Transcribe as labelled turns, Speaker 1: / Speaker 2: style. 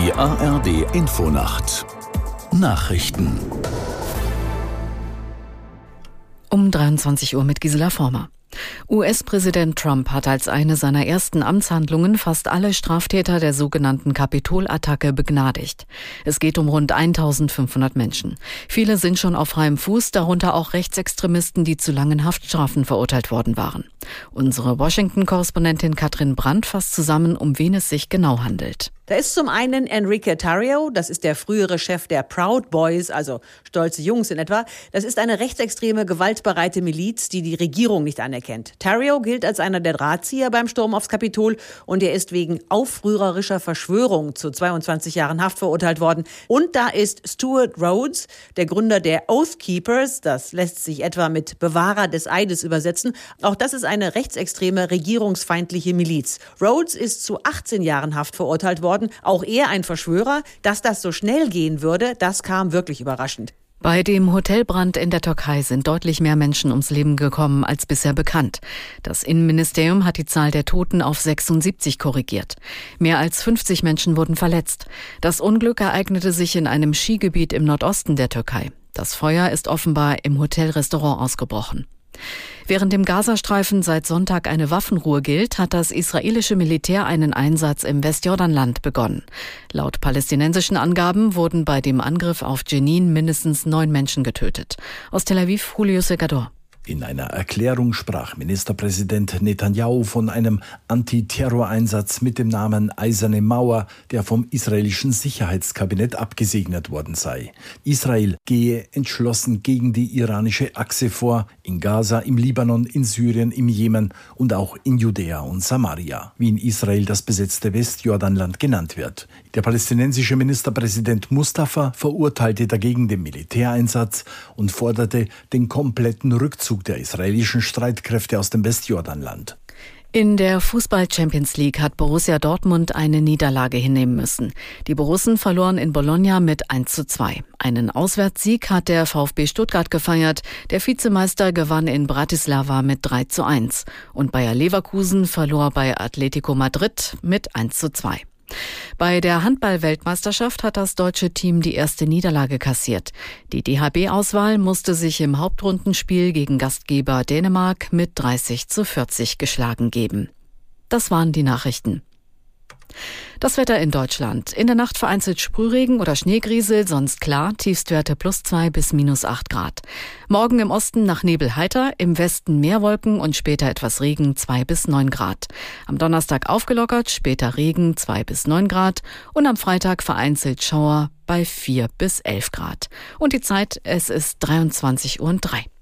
Speaker 1: Die ARD Infonacht Nachrichten
Speaker 2: Um 23 Uhr mit Gisela Former. US-Präsident Trump hat als eine seiner ersten Amtshandlungen fast alle Straftäter der sogenannten Kapitol-Attacke begnadigt. Es geht um rund 1500 Menschen. Viele sind schon auf freiem Fuß, darunter auch Rechtsextremisten, die zu langen Haftstrafen verurteilt worden waren. Unsere Washington-Korrespondentin Katrin Brandt fasst zusammen, um wen es sich genau handelt.
Speaker 3: Da ist zum einen Enrique Tarrio, das ist der frühere Chef der Proud Boys, also stolze Jungs in etwa. Das ist eine rechtsextreme, gewaltbereite Miliz, die die Regierung nicht anerkennt. Tarrio gilt als einer der Drahtzieher beim Sturm aufs Kapitol und er ist wegen aufrührerischer Verschwörung zu 22 Jahren Haft verurteilt worden. Und da ist Stewart Rhodes, der Gründer der Oath Keepers, das lässt sich etwa mit Bewahrer des Eides übersetzen. Auch das ist eine rechtsextreme, regierungsfeindliche Miliz. Rhodes ist zu 18 Jahren Haft verurteilt worden. Auch er ein Verschwörer. Dass das so schnell gehen würde, das kam wirklich überraschend.
Speaker 2: Bei dem Hotelbrand in der Türkei sind deutlich mehr Menschen ums Leben gekommen als bisher bekannt. Das Innenministerium hat die Zahl der Toten auf 76 korrigiert. Mehr als 50 Menschen wurden verletzt. Das Unglück ereignete sich in einem Skigebiet im Nordosten der Türkei. Das Feuer ist offenbar im Hotelrestaurant ausgebrochen. Während im Gazastreifen seit Sonntag eine Waffenruhe gilt, hat das israelische Militär einen Einsatz im Westjordanland begonnen. Laut palästinensischen Angaben wurden bei dem Angriff auf Jenin mindestens 9 Menschen getötet. Aus Tel Aviv, Julio Segador.
Speaker 4: In einer Erklärung sprach Ministerpräsident Netanyahu von einem Antiterroreinsatz mit dem Namen Eiserne Mauer, der vom israelischen Sicherheitskabinett abgesegnet worden sei. Israel gehe entschlossen gegen die iranische Achse vor, in Gaza, im Libanon, in Syrien, im Jemen und auch in Judäa und Samaria, wie in Israel das besetzte Westjordanland genannt wird. Der palästinensische Ministerpräsident Mustafa verurteilte dagegen den Militäreinsatz und forderte den kompletten Rückzug der israelischen Streitkräfte aus dem Westjordanland.
Speaker 2: In der Fußball-Champions League hat Borussia Dortmund eine Niederlage hinnehmen müssen. Die Borussen verloren in Bologna mit 1:2. Einen Auswärtssieg hat der VfB Stuttgart gefeiert. Der Vizemeister gewann in Bratislava mit 3:1. Und Bayer Leverkusen verlor bei Atletico Madrid mit 1:2. Bei der Handball-Weltmeisterschaft hat das deutsche Team die erste Niederlage kassiert. Die DHB-Auswahl musste sich im Hauptrundenspiel gegen Gastgeber Dänemark mit 30:40 geschlagen geben. Das waren die Nachrichten. Das Wetter in Deutschland. In der Nacht vereinzelt Sprühregen oder Schneegriesel, sonst klar, Tiefstwerte +2 bis -8 Grad. Morgen im Osten nach Nebel heiter, im Westen mehr Wolken und später etwas Regen, 2 bis 9 Grad. Am Donnerstag aufgelockert, später Regen, 2 bis 9 Grad und am Freitag vereinzelt Schauer bei 4 bis 11 Grad. Und die Zeit, es ist 23:03 Uhr.